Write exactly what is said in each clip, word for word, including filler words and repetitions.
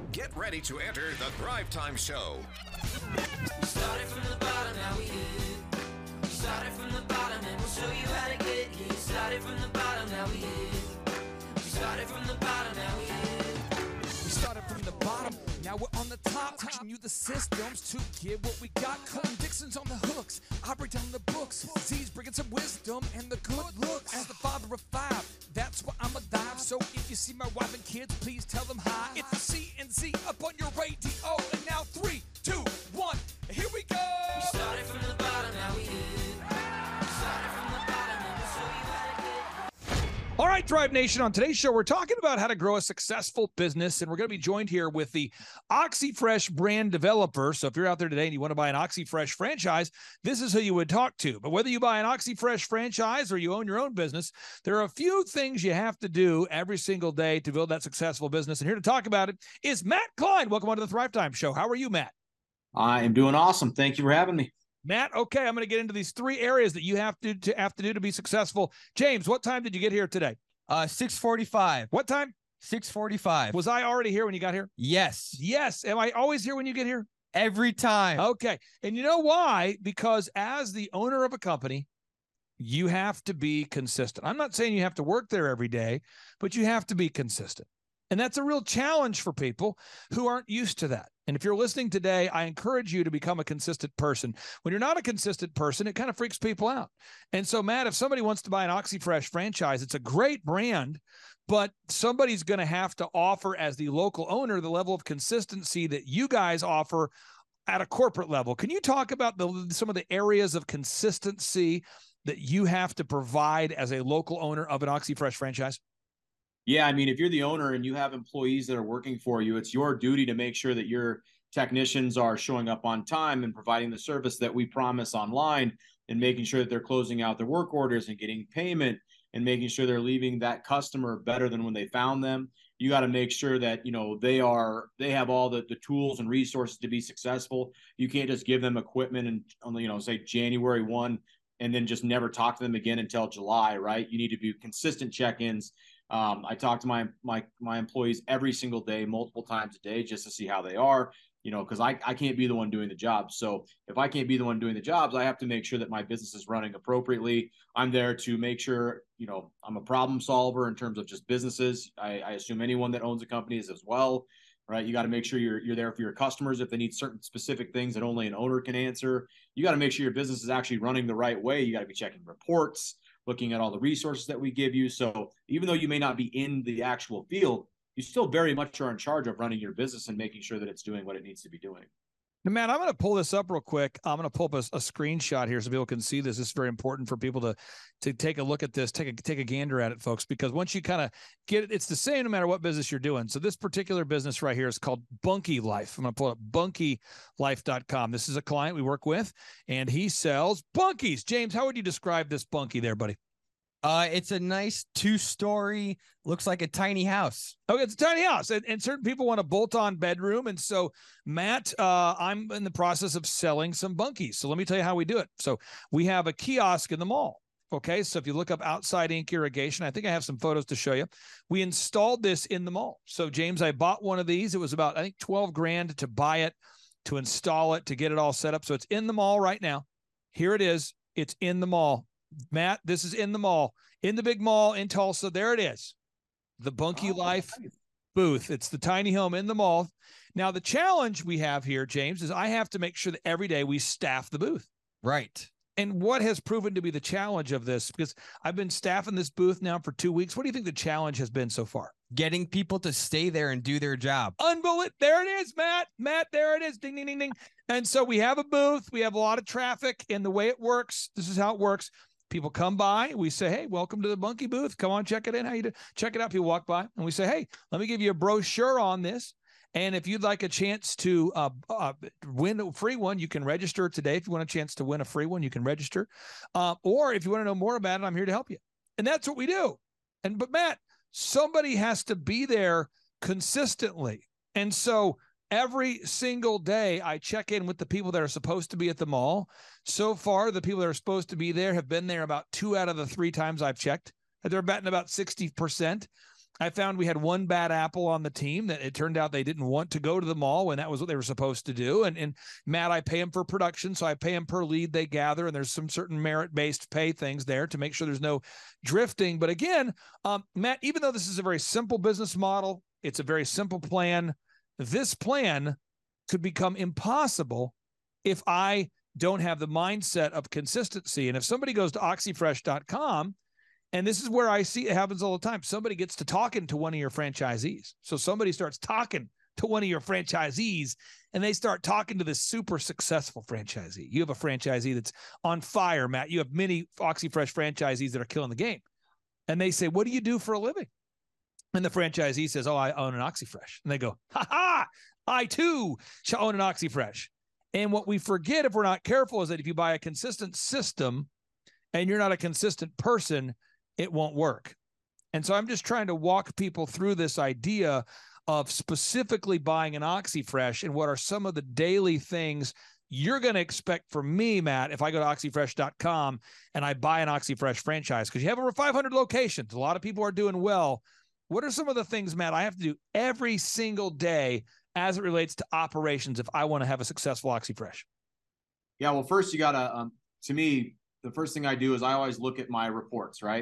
Get ready to enter the Thrive Time Show. We started from the bottom, now we here. We started from the bottom and we'll show you how to get here. Started from the bottom, now we here. We started from the bottom, now we here. We started from the bottom, now we're on the top. Teaching you the systems to get what we got. Cutting Dixon's on the hooks, I break down the books. Z's bringing some wisdom and the good looks. As the father of five, that's why I'm a dive. So if you see my wife and kids, please tell them hi. It's the C N Z up on your radio. And now three, two, one, here we go. We started from the bottom, now we here. We started from the bottom and we'll show you how to get. All right, Thrive Nation, on today's show, we're talking about how to grow a successful business, and we're going to be joined here with the OxyFresh brand developer. So if you're out there today and you want to buy an OxyFresh franchise, this is who you would talk to. But whether you buy an OxyFresh franchise or you own your own business, there are a few things you have to do every single day to build that successful business. And here to talk about it is Matt Klein. Welcome onto the Thrive Time Show. How are you, Matt? I am doing awesome. Thank you for having me. Matt, okay, I'm going to get into these three areas that you have to, to have to do to be successful. James, what time did you get here today? Uh, six forty-five. What time? six forty-five. Was I already here when you got here? Yes. Yes. Am I always here when you get here? Every time. Okay. And you know why? Because as the owner of a company, you have to be consistent. I'm not saying you have to work there every day, but you have to be consistent. And that's a real challenge for people who aren't used to that. And if you're listening today, I encourage you to become a consistent person. When you're not a consistent person, it kind of freaks people out. And so, Matt, if somebody wants to buy an OxyFresh franchise, it's a great brand, but somebody's going to have to offer, as the local owner, the level of consistency that you guys offer at a corporate level. Can you talk about the, some of the areas of consistency that you have to provide as a local owner of an OxyFresh franchise? Yeah, I mean, if you're the owner and you have employees that are working for you, it's your duty to make sure that your technicians are showing up on time and providing the service that we promise online, and making sure that they're closing out their work orders and getting payment and making sure they're leaving that customer better than when they found them. You got to make sure that, you know, they are, they have all the, the tools and resources to be successful. You can't just give them equipment and, you know, say January first and then just never talk to them again until July, right? You need to do consistent check-ins. Um, I talk to my, my, my employees every single day, multiple times a day, just to see how they are, you know, cause I, I can't be the one doing the job. So if I can't be the one doing the jobs, I have to make sure that my business is running appropriately. I'm there to make sure, you know, I'm a problem solver in terms of just businesses. I, I assume anyone that owns a company is as well, right? You got to make sure you're, you're there for your customers. If they need certain specific things that only an owner can answer, you got to make sure your business is actually running the right way. You got to be checking reports, looking at all the resources that we give you. So even though you may not be in the actual field, you still very much are in charge of running your business and making sure that it's doing what it needs to be doing. Now, Matt, I'm going to pull this up real quick. I'm going to pull up a, a screenshot here so people can see this. This is very important for people to, to take a look at this, take a, take a gander at it, folks, because once you kind of get it, it's the same no matter what business you're doing. So this particular business right here is called Bunky Life. I'm going to pull up bunky life dot com. This is a client we work with, and he sells bunkies. James, how would you describe this bunkie there, buddy? Uh, it's a nice two-story, looks like a tiny house. Okay, it's a tiny house, and, and certain people want a bolt-on bedroom, and so, Matt, uh, I'm in the process of selling some bunkies. So let me tell you how we do it. So we have a kiosk in the mall. Okay, so if you look up Outside Ink Irrigation, I think I have some photos to show you. We installed this in the mall. So, James, I bought one of these. It was about, I think, twelve grand to buy it, to install it, to get it all set up. So it's in the mall right now. Here it is. It's in the mall. Matt, this is in the mall, in the big mall in Tulsa. There it is. The Bunky Oh, Life nice. booth. It's the tiny home in the mall. Now, the challenge we have here, James, is I have to make sure that every day we staff the booth. Right. And what has proven to be the challenge of this? Because I've been staffing this booth now for two weeks. What do you think the challenge has been so far? Getting people to stay there and do their job. Unbelievable. There it is, Matt. Matt, there it is. Ding, ding, ding, ding. And so we have a booth. We have a lot of traffic. And the way it works, this is how it works. People come by, we say, hey, welcome to the Bunky booth. Come on, check it in. How you do? Check it out. People walk by and we say, hey, let me give you a brochure on this. And if you'd like a chance to uh, uh, win a free one, you can register today. If you want a chance to win a free one, you can register. Uh, or if you want to know more about it, I'm here to help you. And that's what we do. And but Matt, somebody has to be there consistently. And so every single day I check in with the people that are supposed to be at the mall. So far, the people that are supposed to be there have been there about two out of the three times I've checked. They're batting about sixty percent. I found we had one bad apple on the team that it turned out they didn't want to go to the mall when that was what they were supposed to do. And, and Matt, I pay them for production. So I pay them per lead they gather. And there's some certain merit-based pay things there to make sure there's no drifting. But again, um, Matt, even though this is a very simple business model, it's a very simple plan. This plan could become impossible if I don't have the mindset of consistency. And if somebody goes to oxy fresh dot com, and this is where I see it happens all the time. Somebody gets to talking to one of your franchisees. So somebody starts talking to one of your franchisees, and they start talking to this super successful franchisee. You have a franchisee that's on fire, Matt. You have many OxyFresh franchisees that are killing the game. And they say, what do you do for a living? And the franchisee says, oh, I own an OxyFresh. And they go, ha ha, I too shall own an OxyFresh. And what we forget if we're not careful is that if you buy a consistent system and you're not a consistent person, it won't work. And so I'm just trying to walk people through this idea of specifically buying an OxyFresh and what are some of the daily things you're going to expect from me, Matt, if I go to oxy fresh dot com and I buy an OxyFresh franchise, because you have over five hundred locations. A lot of people are doing well. What are some of the things, Matt, I have to do every single day as it relates to operations if I want to have a successful OxyFresh? Yeah, well, first you got to, um, to me, the first thing I do is I always look at my reports, right?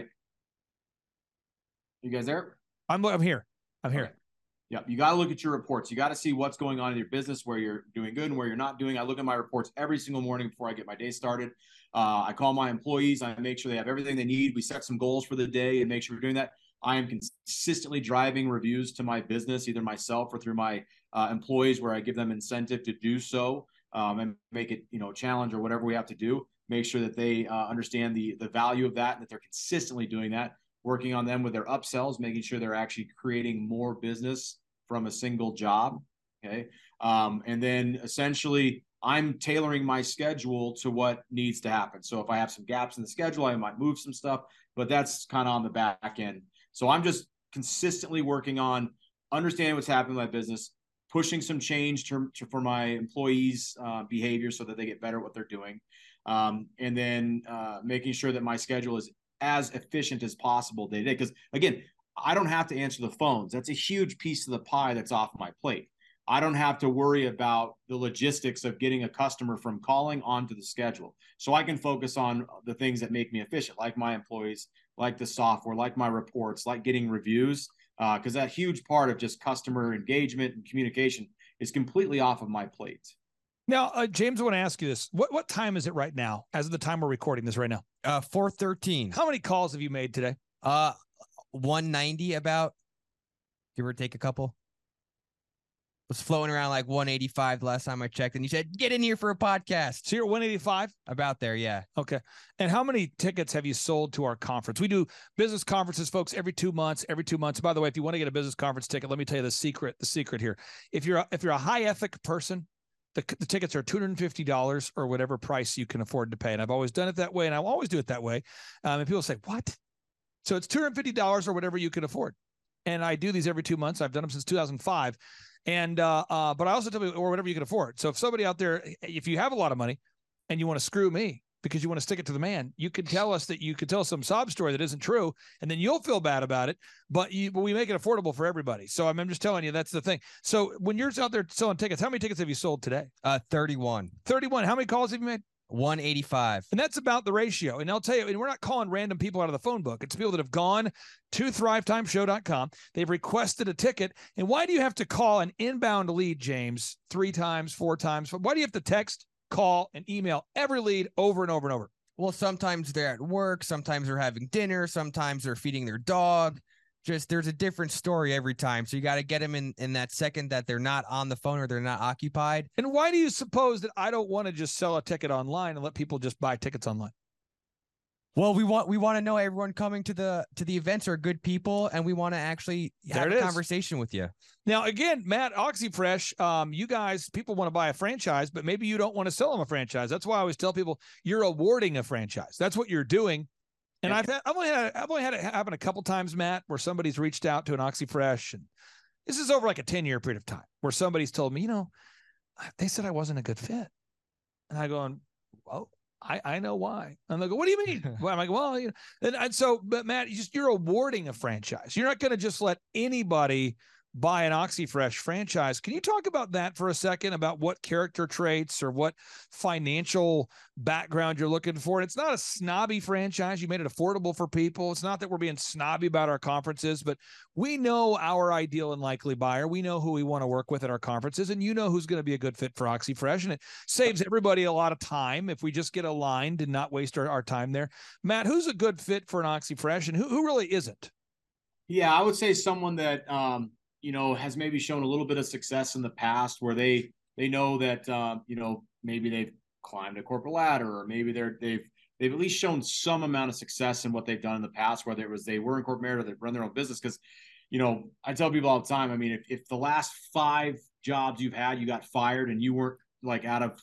You guys there? I'm I'm here. I'm here. Okay. Yeah, you got to look at your reports. You got to see what's going on in your business, where you're doing good and where you're not doing. I look at my reports every single morning before I get my day started. Uh, I call my employees. I make sure they have everything they need. We set some goals for the day and make sure we're doing that. I am consistently driving reviews to my business, either myself or through my uh, employees, where I give them incentive to do so um, and make it, you know, a challenge or whatever we have to do. Make sure that they uh, understand the the value of that and that they're consistently doing that. Working on them with their upsells, making sure they're actually creating more business from a single job. Okay. Um, and then essentially I'm tailoring my schedule to what needs to happen. So if I have some gaps in the schedule, I might move some stuff, but that's kind of on the back end. So I'm just consistently working on understanding what's happening in my business, pushing some change to, to for my employees' uh, behavior so that they get better at what they're doing. Um, and then uh, making sure that my schedule is as efficient as possible day to day. Because again, I don't have to answer the phones. That's a huge piece of the pie that's off my plate. I don't have to worry about the logistics of getting a customer from calling onto the schedule. So I can focus on the things that make me efficient, like my employees, like the software, like my reports, like getting reviews, because uh, that huge part of just customer engagement and communication is completely off of my plate. Now, uh, James, I want to ask you this. What what time is it right now, as of the time we're recording this right now? Uh, four thirteen. How many calls have you made today? Uh, one ninety about, give or take a couple. Was floating around like one eighty-five the last time I checked, and you said, get in here for a podcast. So you're at one eighty-five? About there, yeah. Okay. And how many tickets have you sold to our conference? We do business conferences, folks, every two months, every two months. By the way, if you want to get a business conference ticket, let me tell you the secret, the secret here. If you're a, if you're a high ethic person, the, the tickets are two hundred fifty dollars or whatever price you can afford to pay. And I've always done it that way, and I'll always do it that way. Um, and people say, what? So it's two hundred fifty dollars or whatever you can afford. And I do these every two months. I've done them since two thousand five. And, uh, uh, but I also tell people, or whatever you can afford. So if somebody out there, if you have a lot of money and you want to screw me because you want to stick it to the man, you can tell us that you could tell some sob story that isn't true, and then you'll feel bad about it, but you, but we make it affordable for everybody. So I'm, I'm just telling you, that's the thing. So when you're out there selling tickets, how many tickets have you sold today? Uh, thirty-one. thirty-one. How many calls have you made? one eighty-five. And that's about the ratio. And I'll tell you, and we're not calling random people out of the phone book. It's people that have gone to thrive time show dot com. They've requested a ticket. And why do you have to call an inbound lead, James, three times, four times? Why do you have to text, call, and email every lead over and over and over? Well, sometimes they're at work. Sometimes they're having dinner. Sometimes they're feeding their dog. Just there's a different story every time. So you got to get them in, in that second that they're not on the phone or they're not occupied. And why do you suppose that I don't want to just sell a ticket online and let people just buy tickets online? Well, we want we want to know everyone coming to the to the events are good people, and we want to actually have a conversation with you. Now, again, Matt, OxyFresh, um, you guys, people want to buy a franchise, but maybe you don't want to sell them a franchise. That's why I always tell people you're awarding a franchise. That's what you're doing. And I've had, I've only had I've only had it happen a couple times, Matt, where somebody's reached out to an OxyFresh, and this is over like a ten year period of time where somebody's told me, you know, they said I wasn't a good fit, and I go, oh, I, I know why. And they go, what do you mean? Well, I'm like, well, you know, and, and so, but Matt, you just, you're awarding a franchise. You're not going to just let anybody buy an OxyFresh franchise. Can you talk about that for a second, about what character traits or what financial background you're looking for? And it's not a snobby franchise. You made it affordable for people. It's not that we're being snobby about our conferences, but we know our ideal and likely buyer. We know who we want to work with at our conferences, and you know who's going to be a good fit for OxyFresh. And it saves everybody a lot of time if we just get aligned and not waste our, our time there. Matt, who's a good fit for an OxyFresh, and who, who really isn't? Yeah, I would say someone that, um, you know, has maybe shown a little bit of success in the past where they, they know that, um, you know, maybe they've climbed a corporate ladder, or maybe they're, they've, they've at least shown some amount of success in what they've done in the past, whether it was they were incorporated or they run their own business. Cause, you know, I tell people all the time, I mean, if, if the last five jobs you've had, you got fired and you weren't like out of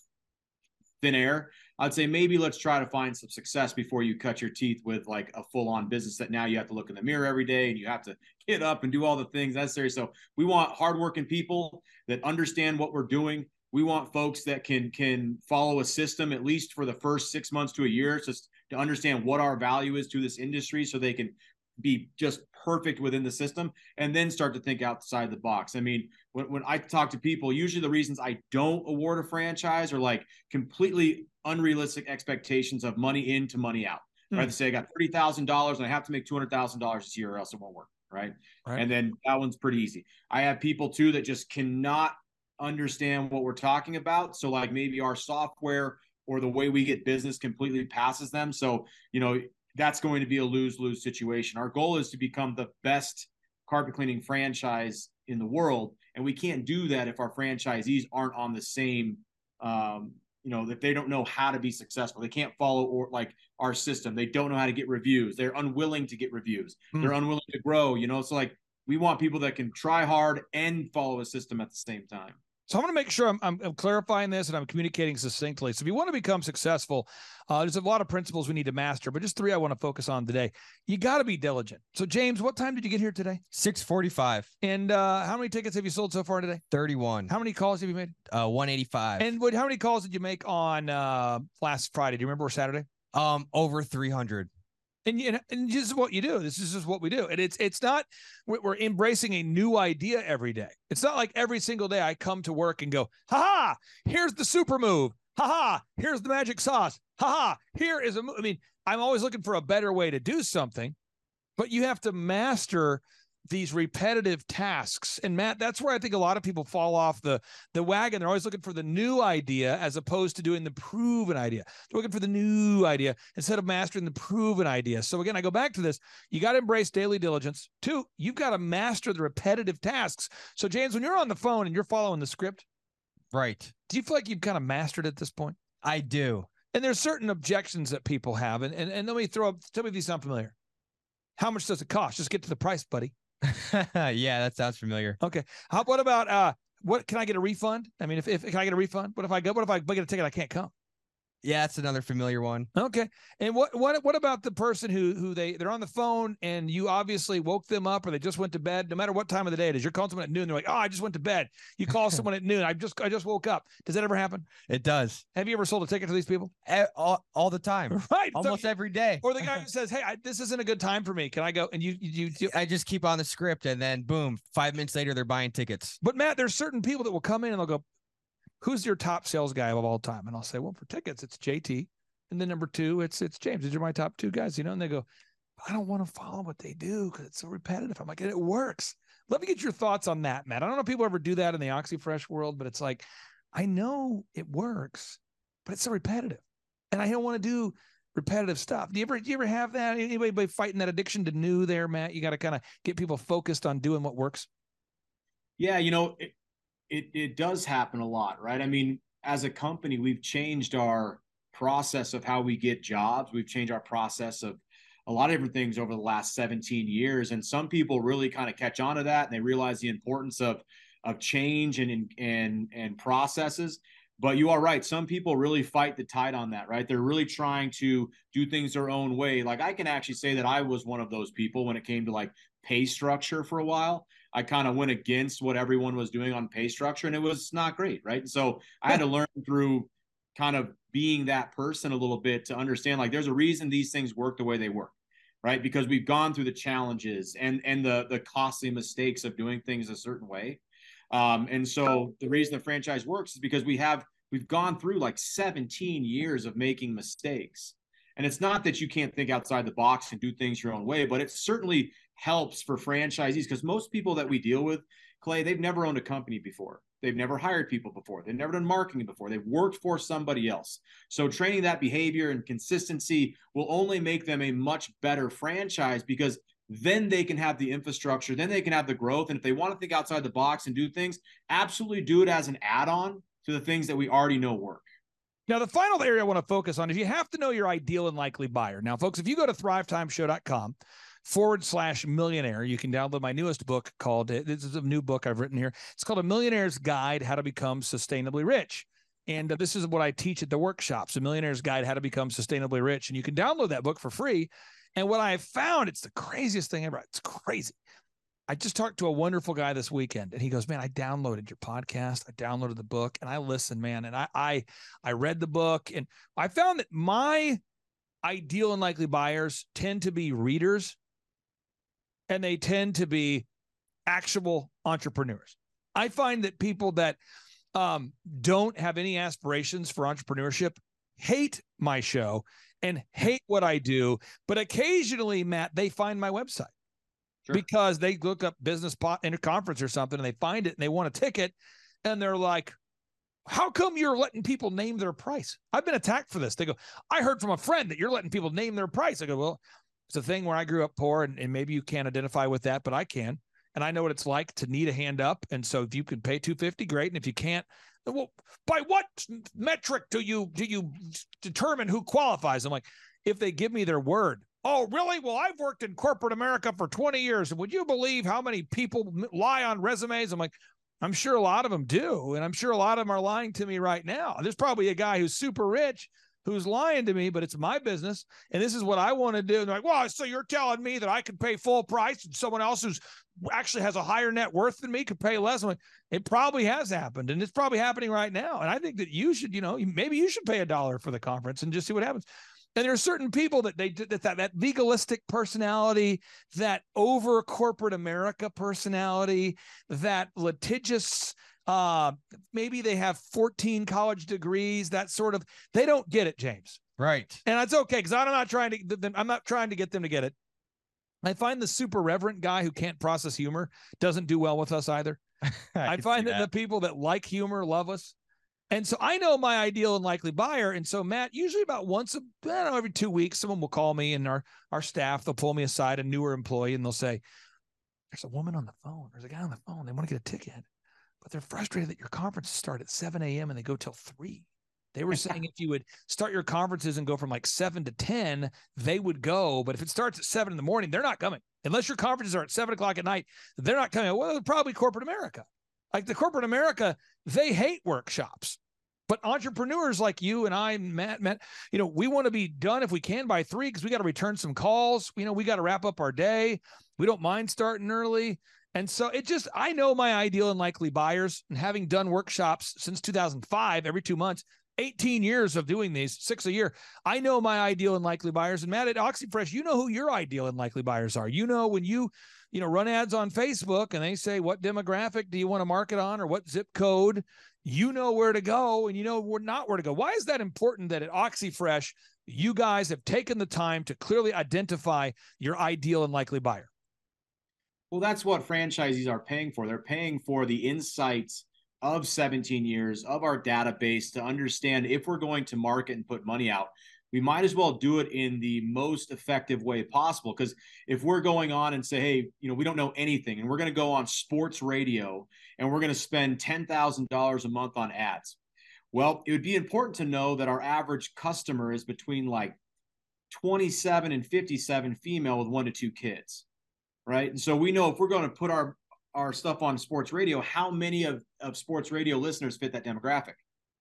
thin air, I'd say maybe let's try to find some success before you cut your teeth with like a full-on business that now you have to look in the mirror every day and you have to get up and do all the things necessary. So we want hardworking people that understand what we're doing. We want folks that can can follow a system at least for the first six months to a year, just to understand what our value is to this industry, so they can be just perfect within the system and then start to think outside the box. I mean, when, when I talk to people, usually the reasons I don't award a franchise are like completely unrealistic expectations of money in to money out. Hmm. Right? They say I got thirty thousand dollars and I have to make two hundred thousand dollars this year or else it won't work. Right? Right. And then that one's pretty easy. I have people too that just cannot understand what we're talking about. So like maybe our software or the way we get business completely passes them. So, you know, that's going to be a lose-lose situation. Our goal is to become the best carpet cleaning franchise in the world. And we can't do that if our franchisees aren't on the same, um, you know, that they don't know how to be successful. They can't follow or like our system. They don't know how to get reviews. They're unwilling to get reviews. Hmm. They're unwilling to grow, you know, so like we want people that can try hard and follow a system at the same time. So I'm going to make sure I'm, I'm, I'm clarifying this and I'm communicating succinctly. So if you want to become successful, uh, there's a lot of principles we need to master, but just three I want to focus on today. You got to be diligent. So James, what time did you get here today? six forty-five. And uh, how many tickets have you sold so far today? thirty-one. How many calls have you made? Uh, one eighty-five. And what, how many calls did you make on uh, last Friday? Do you remember, or Saturday? Um, over three hundred. And, you, and this is what you do. This is just what we do. And it's it's not, we're embracing a new idea every day. It's not like every single day I come to work and go, ha-ha, here's the super move. Ha-ha, here's the magic sauce. Ha-ha, here is a move. I mean, I'm always looking for a better way to do something, but you have to master these repetitive tasks. And Matt, that's where I think a lot of people fall off the, the wagon. They're always looking for the new idea as opposed to doing the proven idea. They're looking for the new idea instead of mastering the proven idea. So again, I go back to this. You got to embrace daily diligence. Two, you've got to master the repetitive tasks. So James, when you're on the phone and you're following the script, right, do you feel like you've kind of mastered it at this point? I do. And there's certain objections that people have. And, and, and let me throw up, tell me if these sound familiar. How much does it cost? Just get to the price, buddy. Yeah, that sounds familiar. Okay. How, what about, uh, what, can I get a refund? I mean, if, if, can I get a refund? What if I go, what if I get a ticket? I can't come. Yeah, that's another familiar one. Okay. And what what what about the person who who they they're on the phone and you obviously woke them up or they just went to bed? No matter what time of the day it is, you're calling someone at noon. They're like, oh, I just went to bed. You call someone at noon. I just I just woke up. Does that ever happen? It does. Have you ever sold a ticket to these people? E- all, all the time. Right. Almost so, every day. Or the guy who says, hey, I, this isn't a good time for me. Can I go? And you, you you I just keep on the script and then boom, five minutes later they're buying tickets. But Matt, there's certain people that will come in and they'll go, who's your top sales guy of all time? And I'll say, well, for tickets, it's J T. And then number two, it's it's James. These are my top two guys, you know. And they go, I don't want to follow what they do because it's so repetitive. I'm like, it works. Let me get your thoughts on that, Matt. I don't know if people ever do that in the OxyFresh world, but it's like, I know it works, but it's so repetitive, and I don't want to do repetitive stuff. Do you ever do you ever have that? Anybody fighting that addiction to new there, Matt? You got to kind of get people focused on doing what works. Yeah, you know, it, it it does happen a lot, right? I mean, as a company, we've changed our process of how we get jobs. We've changed our process of a lot of different things over the last seventeen years. And some people really kind of catch on to that and they realize the importance of, of change and, and, and processes. But you are right. Some people really fight the tide on that, right? They're really trying to do things their own way. Like I can actually say that I was one of those people when it came to like pay structure for a while. I kind of went against what everyone was doing on pay structure and it was not great, right? And so I had to learn through kind of being that person a little bit to understand, like, there's a reason these things work the way they work, right? Because we've gone through the challenges and and the the costly mistakes of doing things a certain way. Um, and so the reason the franchise works is because we have we've gone through like seventeen years of making mistakes. And it's not that you can't think outside the box and do things your own way, but it certainly helps for franchisees, because most people that we deal with, Clay, they've never owned a company before. They've never hired people before. They've never done marketing before. They've worked for somebody else. So training that behavior and consistency will only make them a much better franchise, because then they can have the infrastructure, then they can have the growth. And if they want to think outside the box and do things, absolutely do it as an add-on to the things that we already know work. Now, the final area I want to focus on is you have to know your ideal and likely buyer. Now, folks, if you go to thrive time show dot com forward slash millionaire, you can download my newest book called, this is a new book I've written here. It's called A Millionaire's Guide, How to Become Sustainably Rich. And uh, this is what I teach at the workshops, A Millionaire's Guide, How to Become Sustainably Rich. And you can download that book for free. And what I have found, it's the craziest thing ever. It's crazy. I just talked to a wonderful guy this weekend, and he goes, man, I downloaded your podcast. I downloaded the book, and I listened, man. And I, I, I read the book, and I found that my ideal and likely buyers tend to be readers, and they tend to be actual entrepreneurs. I find that people that um, don't have any aspirations for entrepreneurship hate my show and hate what I do. But occasionally, Matt, they find my website. Sure. Because they look up business in a conference or something and they find it and they want a ticket and they're like, how come you're letting people name their price? I've been attacked for this. They go, I heard from a friend that you're letting people name their price. I go, well, it's a thing where I grew up poor, and, and maybe you can't identify with that, but I can. And I know what it's like to need a hand up. And so if you can pay two hundred fifty dollars, great. And if you can't, well, by what metric do you, do you determine who qualifies? I'm like, if they give me their word. Oh, really? Well, I've worked in corporate America for twenty years. And would you believe how many people lie on resumes? I'm like, I'm sure a lot of them do. And I'm sure a lot of them are lying to me right now. There's probably a guy who's super rich who's lying to me, but it's my business. And this is what I want to do. And they're like, well, so you're telling me that I can pay full price and someone else who's actually has a higher net worth than me could pay less? I'm like, it probably has happened. And it's probably happening right now. And I think that you should, you know, maybe you should pay a dollar for the conference and just see what happens. And there are certain people that they that that, that legalistic personality, that over corporate America personality, that litigious, uh, maybe they have fourteen college degrees, that sort of, they don't get it, James. Right. And that's okay, because I'm not trying to I'm not trying to get them to get it. I find the super reverent guy who can't process humor doesn't do well with us either. I, I find that, that the people that like humor love us. And so I know my ideal and likely buyer. And so, Matt, usually about once, a, I don't know, every two weeks, someone will call me, and our, our staff, they'll pull me aside, a newer employee, and they'll say, there's a woman on the phone. There's a guy on the phone. They want to get a ticket, but they're frustrated that your conferences start at seven a.m. and they go till three. They were saying if you would start your conferences and go from like seven to ten, they would go. But if it starts at seven in the morning, they're not coming. Unless your conferences are at seven o'clock at night, they're not coming. Well, probably corporate America. Like the corporate America, they hate workshops. But entrepreneurs like you and I, Matt, Matt, you know, we want to be done if we can by three, because we got to return some calls. You know, we got to wrap up our day. We don't mind starting early. And so it just, I know my ideal and likely buyers, and having done workshops since two thousand five, every two months, eighteen years of doing these, six a year. I know my ideal and likely buyers. And Matt, at OxyFresh, you know who your ideal and likely buyers are. You know, when you, you know, run ads on Facebook and they say, what demographic do you want to market on, or what zip code? You know where to go, and you know we're not where to go. Why is that important that at OxyFresh, you guys have taken the time to clearly identify your ideal and likely buyer? Well, that's what franchisees are paying for. They're paying for the insights of seventeen years of our database to understand if we're going to market and put money out, we might as well do it in the most effective way possible. Because if we're going on and say, hey, you know, we don't know anything, and we're going to go on sports radio and we're going to spend ten thousand dollars a month on ads. Well, it would be important to know that our average customer is between like twenty-seven and fifty-seven, female with one to two kids, right? And so we know if we're going to put our, our stuff on sports radio, how many of, of sports radio listeners fit that demographic?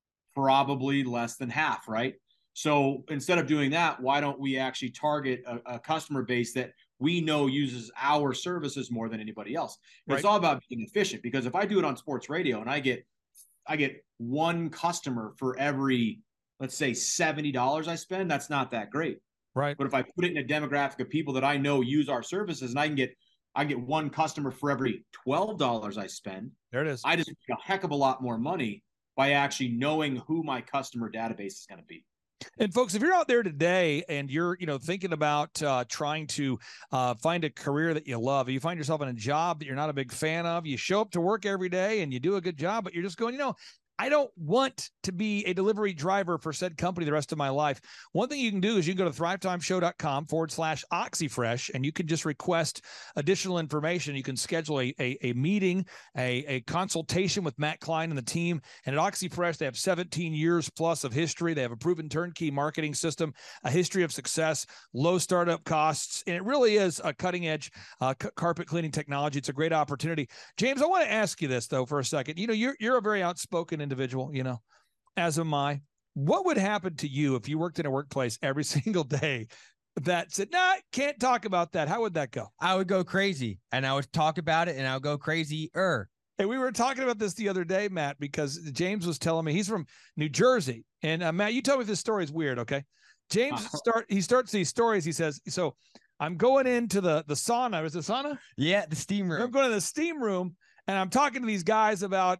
Probably less than half, right? So instead of doing that, why don't we actually target a, a customer base that we know uses our services more than anybody else? Right. It's all about being efficient, because if I do it on sports radio and I get, I get one customer for every let's say seventy dollars I spend, that's not that great. Right. But if I put it in a demographic of people that I know use our services, and I can get I get one customer for every twelve dollars I spend, there it is. I just make a heck of a lot more money by actually knowing who my customer database is going to be. And folks, if you're out there today and you're, you know, thinking about uh, trying to uh, find a career that you love, you find yourself in a job that you're not a big fan of, you show up to work every day and you do a good job, but you're just going, you know, I don't want to be a delivery driver for said company the rest of my life. One thing you can do is you can go to thrivetimeshow.com forward slash OxyFresh, and you can just request additional information. You can schedule a, a, a meeting, a, a consultation with Matt Klein and the team. And at OxyFresh, they have seventeen years plus of history. They have a proven turnkey marketing system, a history of success, low startup costs. And it really is a cutting edge uh, c- carpet cleaning technology. It's a great opportunity. James, I want to ask you this, though, for a second. You know, you're, you're a very outspoken individual, you know, as am I. What would happen to you if you worked in a workplace every single day that said, nah, can't talk about that? How would that go? I would go crazy, and I would talk about it, and I would go crazy-er. Hey, we were talking about this the other day, Matt, because James was telling me he's from New Jersey. And uh, Matt, you tell me if this story is weird, okay? James start he starts these stories. He says, so I'm going into the, the sauna. Was it sauna? Yeah, the steam room. I'm going to the steam room, and I'm talking to these guys about,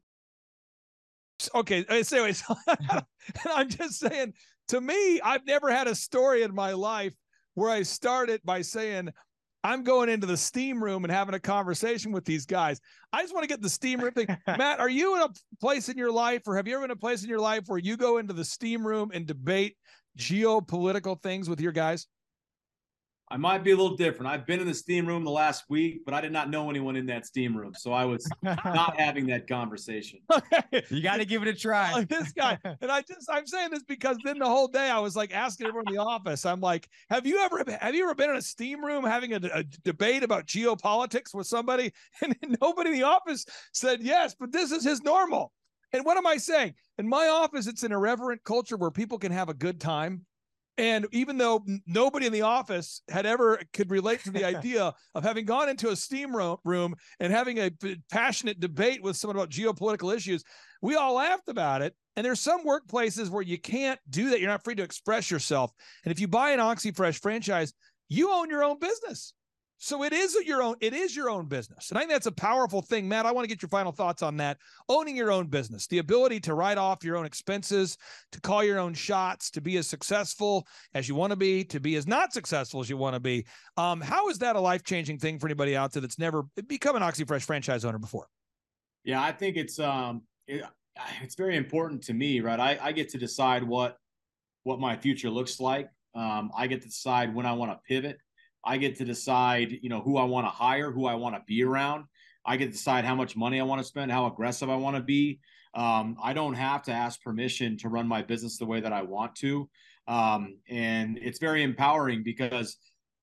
okay, so anyways, and I'm just saying, to me, I've never had a story in my life where I started by saying, I'm going into the steam room and having a conversation with these guys. I just want to get the steam room thing. Matt, are you in a place in your life, or have you ever been in a place in your life where you go into the steam room and debate geopolitical things with your guys? I might be a little different. I've been in the steam room the last week, but I did not know anyone in that steam room. So I was not having that conversation. You got to give it a try. Like this guy. And I just, I'm saying this because then the whole day I was like asking everyone in the office, I'm like, have you ever, have you ever been in a steam room having a, a debate about geopolitics with somebody? And nobody in the office said yes, but this is his normal. And what am I saying? In my office, it's an irreverent culture where people can have a good time. And even though nobody in the office had ever could relate to the idea of having gone into a steam room and having a passionate debate with someone about geopolitical issues, we all laughed about it. And there's some workplaces where you can't do that. You're not free to express yourself. And if you buy an OxyFresh franchise, you own your own business. So it is your own, it is your own business. And I think that's a powerful thing. Matt, I want to get your final thoughts on that. Owning your own business, the ability to write off your own expenses, to call your own shots, to be as successful as you want to be, to be as not successful as you want to be. Um, how is that a life-changing thing for anybody out there that's never become an OxyFresh franchise owner before? Yeah, I think it's, um, it, it's very important to me, right? I, I get to decide what, what my future looks like. Um, I get to decide when I want to pivot. I get to decide, you know, who I want to hire, who I want to be around. I get to decide how much money I want to spend, how aggressive I want to be. Um, I don't have to ask permission to run my business the way that I want to. Um, and it's very empowering because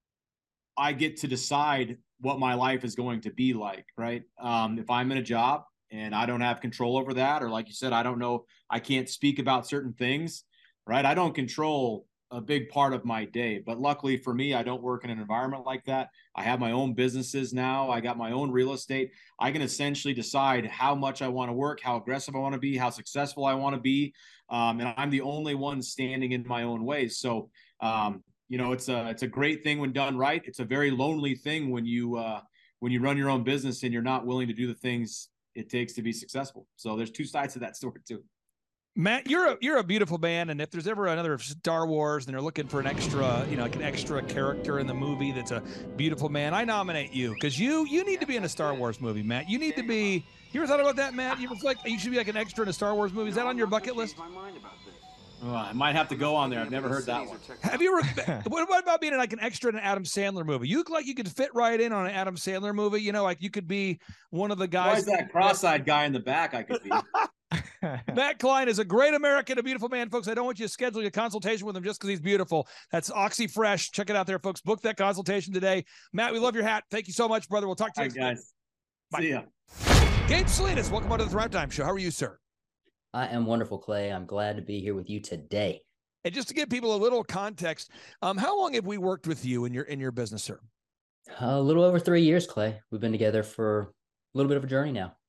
I get to decide what my life is going to be like, right? Um, if I'm in a job and I don't have control over that, or like you said, I don't know, I can't speak about certain things, right? I don't control a big part of my day. But luckily for me, I don't work in an environment like that. I have my own businesses now. I got my own real estate. I can essentially decide how much I want to work, how aggressive I want to be, how successful I want to be. Um, and I'm the only one standing in my own ways. So, um, you know, it's a, it's a great thing when done right. It's a very lonely thing when you, uh, when you run your own business and you're not willing to do the things it takes to be successful. So there's two sides to that story too. Matt, you're a you're a beautiful man, and if there's ever another Star Wars and they're looking for an extra, you know, like an extra character in the movie that's a beautiful man, I nominate you because you you need to be in a Star Wars movie, Matt. You need to be. You ever thought about that, Matt? You was like you should be like an extra in a Star Wars movie. Is that on your bucket list? Oh, I might have to go on there. I've never heard that one. Have you ever? what, what about being like an extra in an Adam Sandler movie? You look like you could fit right in on an Adam Sandler movie. You know, like you could be one of the guys. Why is that cross-eyed guy in the back? I could be. Matt Klein is a great American, a beautiful man, folks. I don't want you to schedule a consultation with him just because he's beautiful. That's OxyFresh. Check it out there, folks. Book that consultation today. Matt, we love your hat. Thank you so much, brother. We'll talk to you All right, guys. Bye. See ya. Gabe Salinas, welcome on to the Thrive Time Show. How are you, sir? I am wonderful, Clay. I'm glad to be here with you today. And just to give people a little context, um, how long have we worked with you in your in your business, sir? A little over three years, Clay. We've been together for a little bit of a journey now.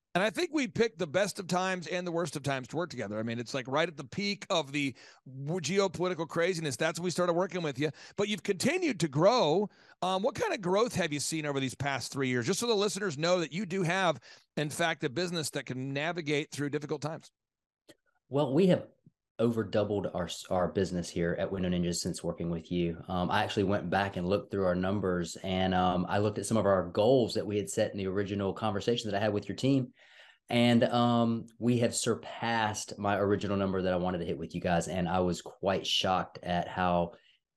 And I think we picked the best of times and the worst of times to work together. I mean, it's like right at the peak of the geopolitical craziness. That's when we started working with you. But you've continued to grow. Um, what kind of growth have you seen over these past three years? Just so the listeners know that you do have, in fact, a business that can navigate through difficult times. Well, we have over doubled our our business here at Window Ninjas since working with you. Um, I actually went back and looked through our numbers, and um, I looked at some of our goals that we had set in the original conversation that I had with your team. And um, we have surpassed my original number that I wanted to hit with you guys. And I was quite shocked at how,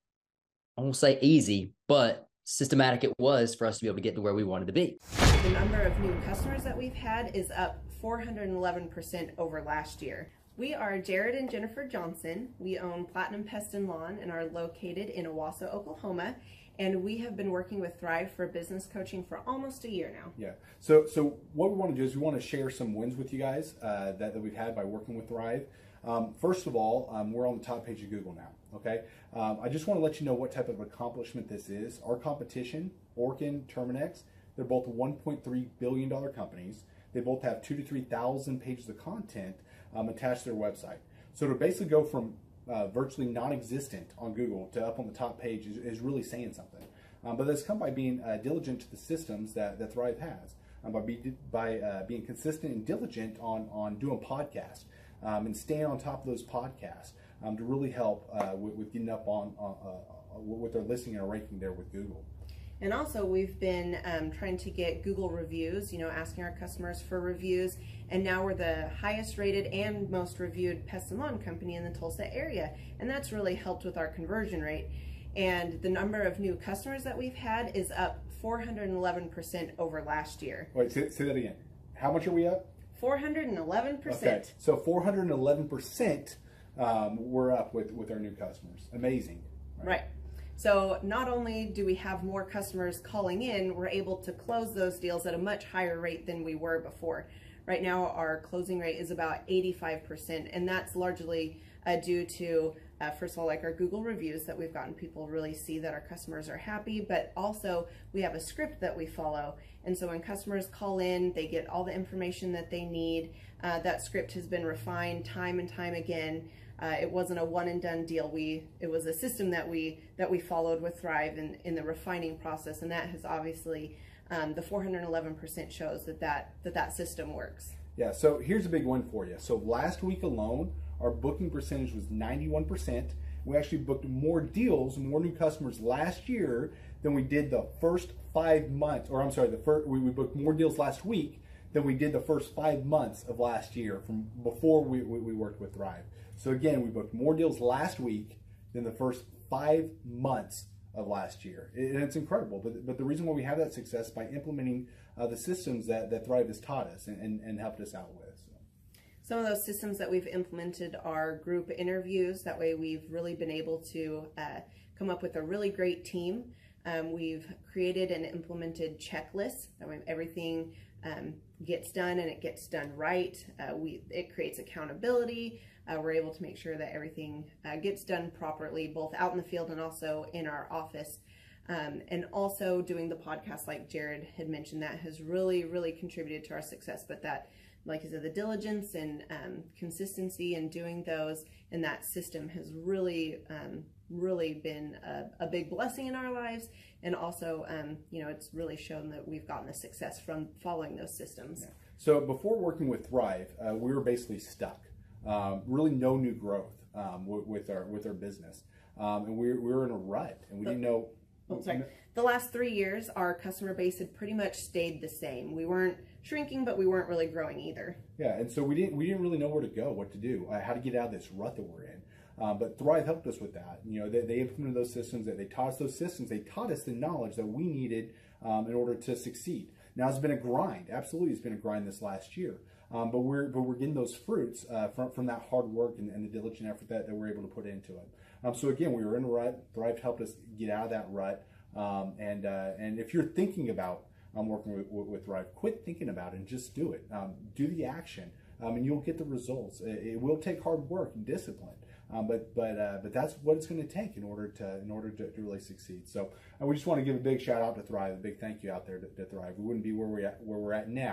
I won't say easy, but systematic it was for us to be able to get to where we wanted to be. The number of new customers that we've had is up four hundred eleven percent over last year. We are Jared and Jennifer Johnson. We own Platinum Pest and Lawn and are located in Owasso, Oklahoma. And we have been working with Thrive for business coaching for almost a year now. Yeah. So so what we want to do is we want to share some wins with you guys uh, that, that we've had by working with Thrive. Um, first of all, um, we're on the top page of Google now. Okay. Um, I just want to let you know what type of accomplishment this is. Our competition, Orkin, Terminix, they're both one point three billion dollar companies. They both have two to three thousand pages of content um, attached to their website. So to basically go from uh, virtually non-existent on Google to up on the top page is, is really saying something. Um, but that's come by being uh, diligent to the systems that, that Thrive has, um, by, be, by uh, being consistent and diligent on, on doing podcasts um, and staying on top of those podcasts um, to really help uh, with, with getting up on, on uh, with their listing and ranking there with Google. And also we've been um, trying to get Google reviews, you know, asking our customers for reviews. And now we're the highest rated and most reviewed pest and lawn company in the Tulsa area. And that's really helped with our conversion rate. And the number of new customers that we've had is up four hundred eleven percent over last year. Wait, say, say that again. How much are we up? four hundred eleven percent. Okay, so four hundred eleven percent um, we're up with, with our new customers. Amazing. Right. right. So not only do we have more customers calling in, we're able to close those deals at a much higher rate than we were before. Right now, our closing rate is about eighty-five percent, and that's largely uh, due to, uh, first of all, like our Google reviews that we've gotten people really see that our customers are happy, but also we have a script that we follow. And so when customers call in, they get all the information that they need. Uh, that script has been refined time and time again. Uh, it wasn't a one and done deal. We it was a system that we that we followed with Thrive in, in the refining process, and that has obviously um, the four hundred eleven percent shows that that, that that system works. Yeah, so here's a big one for you. So last week alone, our booking percentage was ninety-one percent. We actually booked more deals, more new customers last year than we did the first five months, or I'm sorry, the first, we, we booked more deals last week than we did the first five months of last year from before we, we, we worked with Thrive. So again, we booked more deals last week than the first five months of last year. And it's incredible. But, but the reason why we have that success is by implementing uh, the systems that, that Thrive has taught us and, and, and helped us out with. So. Some of those systems that we've implemented are group interviews. That way we've really been able to uh, come up with a really great team. Um, we've created and implemented checklists. That way everything um, gets done and it gets done right. Uh, we it creates accountability. Uh, we're able to make sure that everything uh, gets done properly, both out in the field and also in our office. Um, and also doing the podcast, like Jared had mentioned, that has really, really contributed to our success. But that, like I said, the diligence and um, consistency in doing those and that system has really, um, really been a, a big blessing in our lives. And also, um, you know, it's really shown that we've gotten the success from following those systems. Yeah. So before working with Thrive, uh, we were basically stuck. Um, really no new growth um, with, with our with our business, um, and we, we were in a rut, and we didn't know. Oh, sorry. The last three years, our customer base had pretty much stayed the same. We weren't shrinking, but we weren't really growing either. Yeah, and so we didn't we didn't really know where to go, what to do, uh, how to get out of this rut that we're in. Um, but Thrive helped us with that. You know, they, they implemented those systems. That they taught us those systems. They taught us the knowledge that we needed um, in order to succeed. Now it's been a grind. Absolutely, it's been a grind this last year. Um, but we're but we're getting those fruits uh, from from that hard work and, and the diligent effort that, that we're able to put into it. Um, so again, we were in a rut. Thrive helped us get out of that rut. Um, and uh, and if you're thinking about um, working with, with, with Thrive, quit thinking about it and just do it. Um, do the action, um, and you'll get the results. It, it will take hard work and discipline, um, but but uh, but that's what it's going to take in order to in order to, to really succeed. So uh, we just want to give a big shout out to Thrive, a big thank you out there to, to Thrive. We wouldn't be where we at, where we're at now.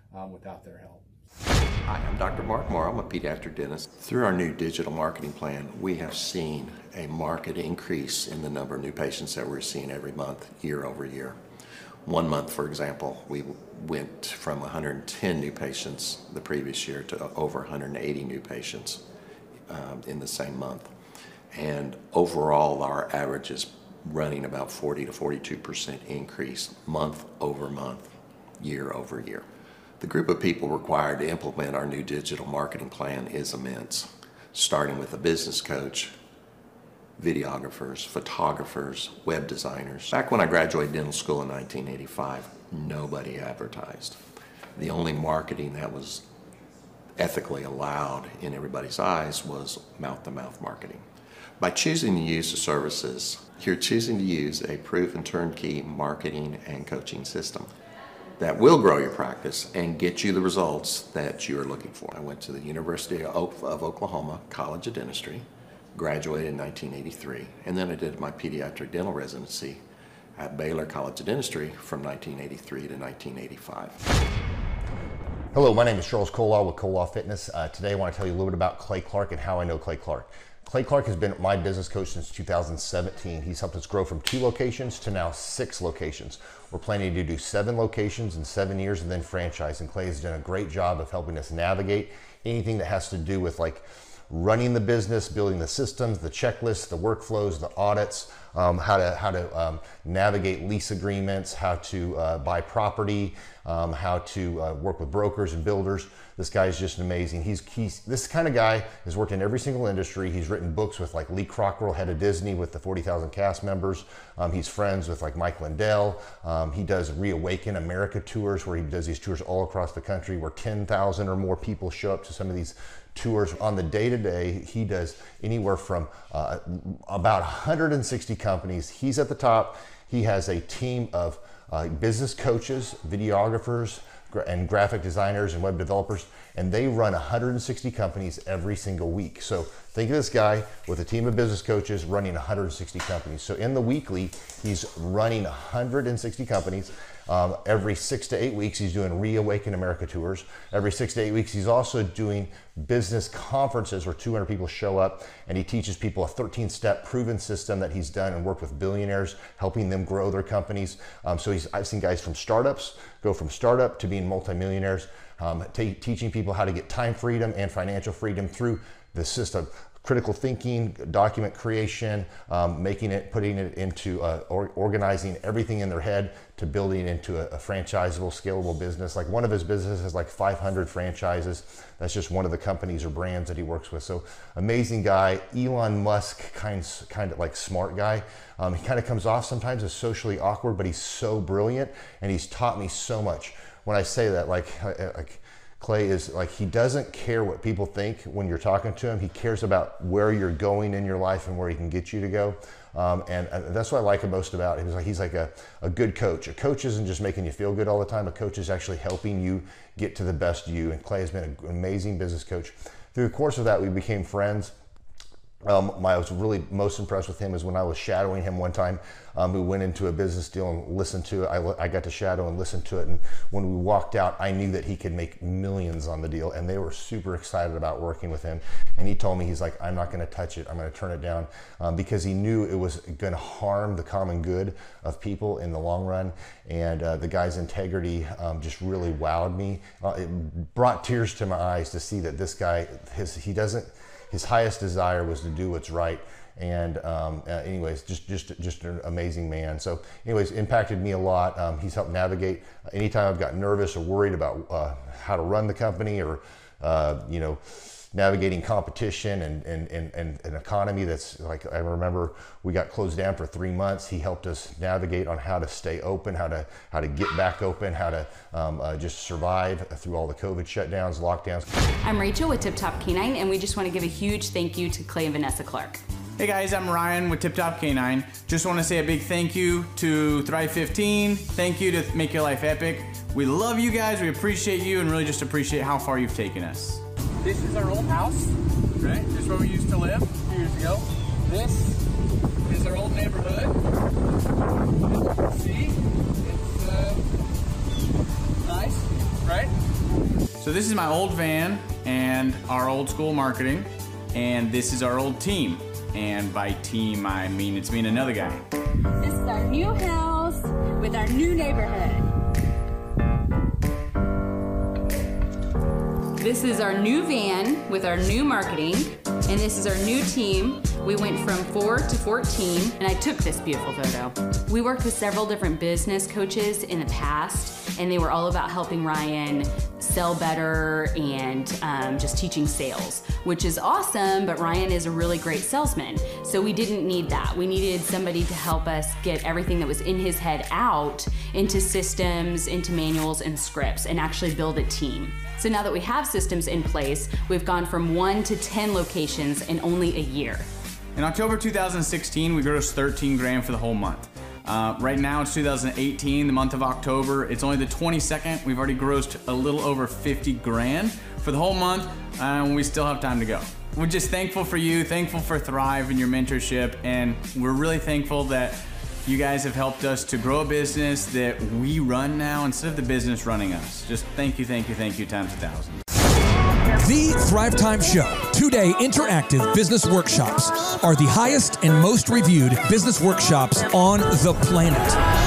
um, without their help. Hi, I'm Doctor Mark Morrow. I'm a pediatric dentist. Through our new digital marketing plan, we have seen a marked increase in the number of new patients that we're seeing every month, year over year. One month, for example, we went from one hundred ten new patients the previous year to over one hundred eighty new patients um, in the same month. And overall, our average is running about forty to forty-two percent increase month over month, year over year. The group of people required to implement our new digital marketing plan is immense, starting with a business coach, videographers, photographers, web designers. Back when I graduated dental school in nineteen eighty-five, nobody advertised. The only marketing that was ethically allowed in everybody's eyes was mouth-to-mouth marketing. By choosing to use the services, you're choosing to use a proven turnkey marketing and coaching system that will grow your practice and get you the results that you're looking for. I went to the University of Oklahoma College of Dentistry, graduated in nineteen eighty-three, and then I did my pediatric dental residency at Baylor College of Dentistry from nineteen eighty-three to nineteen eighty-five. Hello, my name is Charles Kolaw with Kolaw Fitness. Uh, today I want to tell you a little bit about Clay Clark and how I know Clay Clark. Clay Clark has been my business coach since two thousand seventeen. He's helped us grow from two locations to now six locations. We're planning to do seven locations in seven years and then franchise. And Clay has done a great job of helping us navigate anything that has to do with like running the business, building the systems, the checklists, the workflows, the audits, um, how to how to um, navigate lease agreements, how to uh, buy property, um, how to uh, work with brokers and builders. This guy is just amazing. He's, he's this kind of guy has worked in every single industry. He's written books with like Lee Crockrell, head of Disney, with the forty thousand cast members. Um, he's friends with like Mike Lindell. Um, he does Reawaken America tours where he does these tours all across the country where ten thousand or more people show up to some of these tours. On the day-to-day, he does anywhere from uh, about one hundred sixty companies. He's at the top. He has a team of uh, business coaches, videographers, and graphic designers and web developers, and they run one hundred sixty companies every single week. So think of this guy with a team of business coaches running one hundred sixty companies. So in the weekly, he's running one hundred sixty companies. Um, every six to eight weeks, he's doing Reawaken America tours. Every six to eight weeks, he's also doing business conferences where two hundred people show up, and he teaches people a thirteen step proven system that he's done and worked with billionaires, helping them grow their companies. Um, so he's, I've seen guys from startups go from startup to being multimillionaires, um, teaching people how to get time freedom and financial freedom through the system. Critical thinking, document creation, um, making it, putting it into uh, or, organizing everything in their head to building it into a, a franchisable, scalable business. Like one of his businesses has like five hundred franchises. That's just one of the companies or brands that he works with. So amazing guy, Elon Musk kind, kind of like smart guy. Um, he kind of comes off sometimes as socially awkward, but he's so brilliant and he's taught me so much. When I say that, like, like Clay is like, he doesn't care what people think when you're talking to him. He cares about where you're going in your life and where he can get you to go. Um, and, and that's what I like most about him. He's like, he's like a, a good coach. A coach isn't just making you feel good all the time. A coach is actually helping you get to the best you. And Clay has been an amazing business coach. Through the course of that, we became friends. Um, my, I was really most impressed with him is when I was shadowing him one time. Um, we went into a business deal and listened to it. I, I got to shadow and listen to it. And when we walked out, I knew that he could make millions on the deal. And they were super excited about working with him. And he told me, he's like, I'm not going to touch it. I'm going to turn it down um, because he knew it was going to harm the common good of people in the long run. And uh, the guy's integrity um, just really wowed me. Uh, it brought tears to my eyes to see that this guy, his, he doesn't, his highest desire was to do what's right. And um, uh, anyways, just just just an amazing man. So anyways, impacted me a lot. Um, he's helped navigate anytime I've got nervous or worried about uh, how to run the company or, uh, you know, navigating competition and, and, and, and an economy that's like, I remember we got closed down for three months. He helped us navigate on how to stay open, how to how to get back open, how to um, uh, just survive through all the COVID shutdowns, lockdowns. I'm Rachel with Tip Top Canine, and we just want to give a huge thank you to Clay and Vanessa Clark. Hey guys, I'm Ryan with Tip Top Canine. Just want to say a big thank you to Thrive fifteen. Thank you to Make Your Life Epic. We love you guys, we appreciate you, and really just appreciate how far you've taken us. This is our old house, right? This is where we used to live a few years ago. This is our old neighborhood. See, it's uh, nice, right? So this is my old van and our old school marketing, and this is our old team. And by team, I mean it's me and another guy. This is our new house with our new neighborhood. This is our new van with our new marketing, and this is our new team. We went from four to fourteen, and I took this beautiful photo. We worked with several different business coaches in the past, and they were all about helping Ryan sell better and um, just teaching sales, which is awesome, but Ryan is a really great salesman. So we didn't need that. We needed somebody to help us get everything that was in his head out into systems, into manuals and scripts, and actually build a team. So now that we have systems in place, we've gone from one to ten locations in only a year. In October two thousand sixteen, we grossed thirteen grand for the whole month. Uh, right now it's two thousand eighteen, the month of October. It's only the twenty-second. We've already grossed a little over fifty grand for the whole month, and we still have time to go. We're just thankful for you, thankful for Thrive and your mentorship, and we're really thankful that you guys have helped us to grow a business that we run now instead of the business running us. Just thank you, thank you, thank you times a thousand. The Thrive Time Show, two-day interactive business workshops, are the highest and most reviewed business workshops on the planet.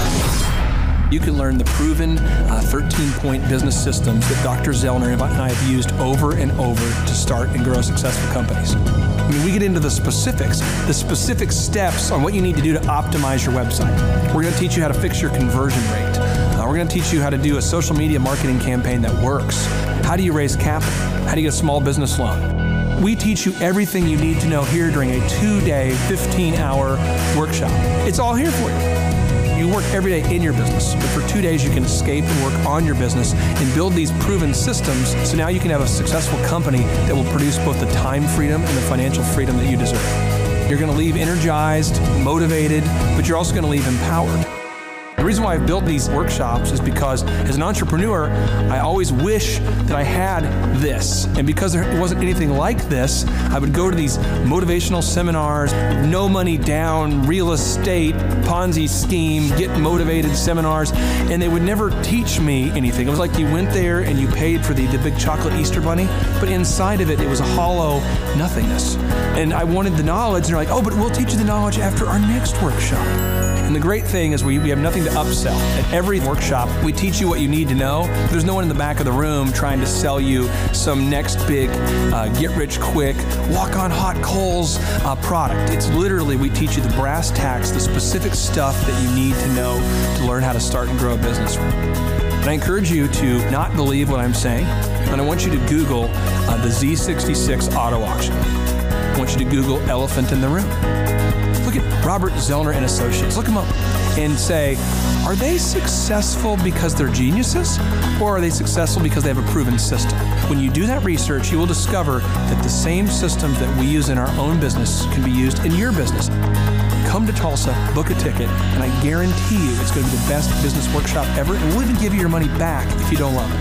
You can learn the proven uh, thirteen-point business systems that Doctor Zellner and I have used over and over to start and grow successful companies. I mean, we get into the specifics, the specific steps on what you need to do to optimize your website. We're going to teach you how to fix your conversion rate. Uh, we're going to teach you how to do a social media marketing campaign that works. How do you raise capital? How do you get a small business loan? We teach you everything you need to know here during a two-day, fifteen-hour workshop. It's all here for you. You work every day in your business, but for two days you can escape and work on your business and build these proven systems so now you can have a successful company that will produce both the time freedom and the financial freedom that you deserve. You're going to leave energized, motivated, but you're also going to leave empowered. The reason why I've built these workshops is because as an entrepreneur, I always wish that I had this. And because there wasn't anything like this, I would go to these motivational seminars, no money down, real estate, Ponzi scheme, get motivated seminars, and they would never teach me anything. It was like you went there and you paid for the, the big chocolate Easter bunny, but inside of it, it was a hollow nothingness. And I wanted the knowledge, and they're like, oh, but we'll teach you the knowledge after our next workshop. And the great thing is we, we have nothing to upsell. At every workshop, we teach you what you need to know. There's no one in the back of the room trying to sell you some next big uh, get-rich-quick, walk-on-hot coals uh, product. It's literally, we teach you the brass tacks, the specific stuff that you need to know to learn how to start and grow a business. And I encourage you to not believe what I'm saying, and I want you to Google uh, the Z sixty-six auto auction. I want you to Google elephant in the room. Look at Robert Zellner and Associates. Look them up and say, are they successful because they're geniuses, or are they successful because they have a proven system? When you do that research, you will discover that the same systems that we use in our own business can be used in your business. Come to Tulsa, book a ticket, and I guarantee you it's going to be the best business workshop ever, and we'll even give you your money back if you don't love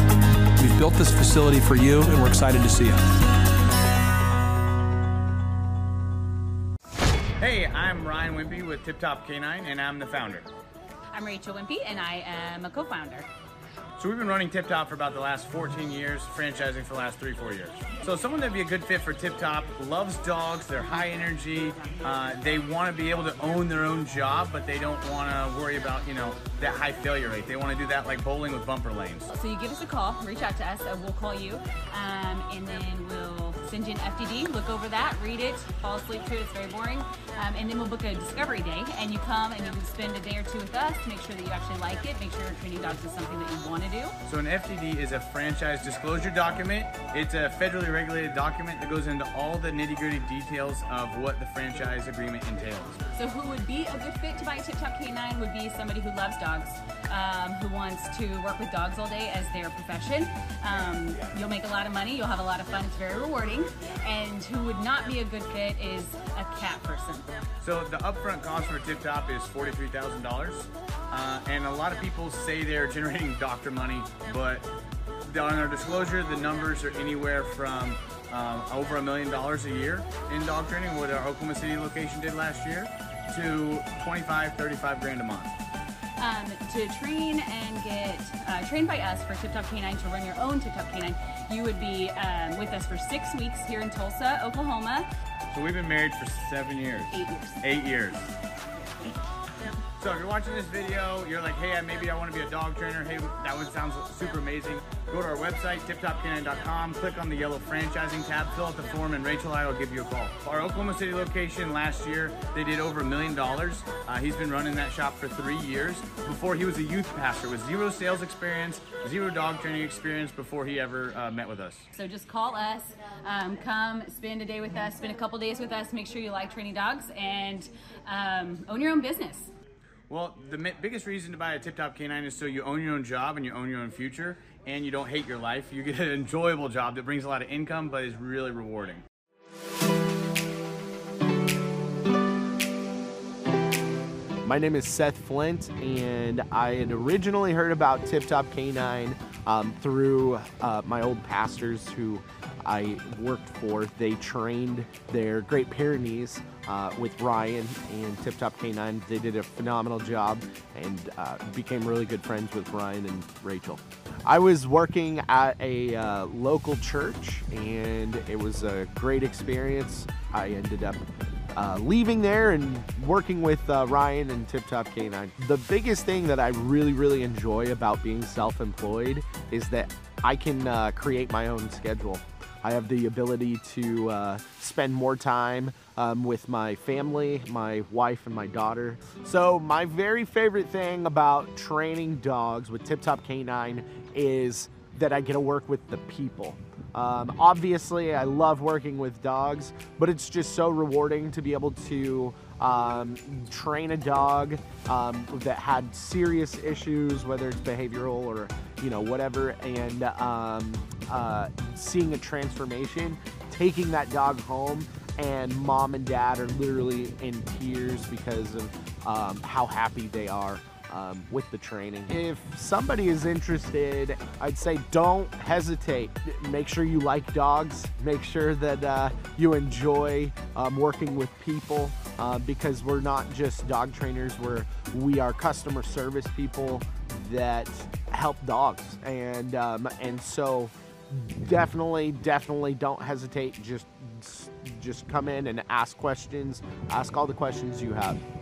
it. We've built this facility for you, and we're excited to see you. Hey, I'm Ryan Wimpy with Tip Top Canine, and I'm the founder. I'm Rachel Wimpy, and I am a co-founder. So we've been running Tip Top for about the last fourteen years, franchising for the last three, four years. So someone that'd be a good fit for Tip Top loves dogs, they're high energy, uh, they want to be able to own their own job, but they don't want to worry about, you know, that high failure rate. They want to do that like bowling with bumper lanes. So you give us a call, reach out to us, uh, we'll call you, um, and then we'll send you an F D D, look over that, read it, fall asleep to it, it's very boring, um, and then we'll book a discovery day, and you come and you can spend a day or two with us to make sure that you actually like it, make sure training dogs is something that you want to do. So an F D D is a franchise disclosure document. It's a federally regulated document that goes into all the nitty-gritty details of what the franchise agreement entails. So who would be a good fit to buy a Tip Top Canine would be somebody who loves dogs, um, who wants to work with dogs all day as their profession. Um, you'll make a lot of money, you'll have a lot of fun, it's very rewarding. And who would not be a good fit is a cat person. So the upfront cost for Tip Top is forty-three thousand dollars. Uh, and a lot of people say they're generating doctor money, but on our disclosure, the numbers are anywhere from um, over a million dollars a year in dog training, what our Oklahoma City location did last year, to twenty-five, thirty-five grand a month. Um, to train and get uh, trained by us for Tip Top Canine to run your own Tip Top Canine, you would be um, with us for six weeks here in Tulsa, Oklahoma. So we've been married for seven years. Eight years. Eight years. So if you're watching this video, you're like, hey, maybe I want to be a dog trainer. Hey, that one sounds super amazing. Go to our website, tip top canine dot com, click on the yellow franchising tab, fill out the form, and Rachel and I will give you a call. Our Oklahoma City location last year, they did over a million dollars. Uh, he's been running that shop for three years. Before, he was a youth pastor with zero sales experience, zero dog training experience before he ever uh, met with us. So just call us, um, come spend a day with us, spend a couple days with us, make sure you like training dogs, and um, own your own business. Well, the biggest reason to buy a Tip Top Canine is so you own your own job and you own your own future, and you don't hate your life. You get an enjoyable job that brings a lot of income but is really rewarding. My name is Seth Flint, and I had originally heard about Tip Top Canine um, through uh, my old pastors who I worked for. They trained their Great Pyrenees uh, with Ryan and Tip Top Canine. They did a phenomenal job and uh, became really good friends with Ryan and Rachel. I was working at a uh, local church, and it was a great experience. I ended up Uh, leaving there and working with uh, Ryan and Tip Top Canine. The biggest thing that I really, really enjoy about being self-employed is that I can uh, create my own schedule. I have the ability to uh, spend more time um, with my family, my wife and my daughter. So my very favorite thing about training dogs with Tip Top Canine is that I get to work with the people. Um, obviously, I love working with dogs, but it's just so rewarding to be able to um, train a dog um, that had serious issues, whether it's behavioral or, you know, whatever, and um, uh, seeing a transformation, taking that dog home, and mom and dad are literally in tears because of um, how happy they are Um, with the training. If somebody is interested, I'd say don't hesitate. Make sure you like dogs. Make sure that uh, you enjoy um, working with people uh, because we're not just dog trainers, we're, we are customer service people that help dogs. And, um, and so definitely, definitely don't hesitate. Just, just come in and ask questions. Ask all the questions you have.